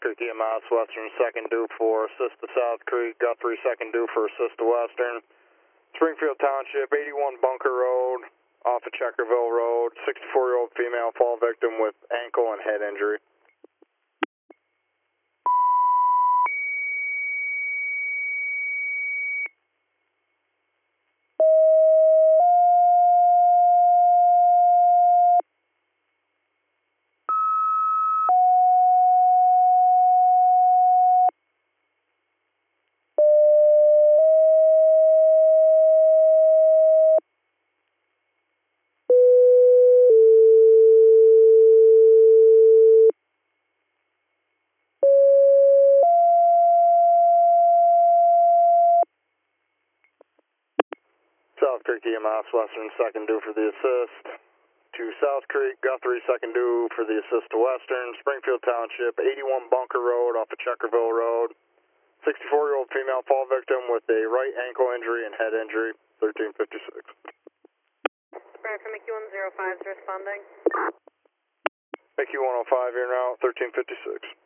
Creek EMS, Western 2nd due for assist to South Creek, Guthrie 2nd due for assist to Western. Springfield Township, 81 Bunker Road, off of Checkerville Road, 64-year-old female fall victim with ankle and head injury. South Creek EMS, Western 2nd due for the assist to South Creek, Guthrie 2nd due for the assist to Western. Springfield Township, 81 Bunker Road off of Checkerville Road, 64-year-old female fall victim with a right ankle injury and head injury, 1356. Right from MQ-105 is responding. MQ-105 here now, 1356.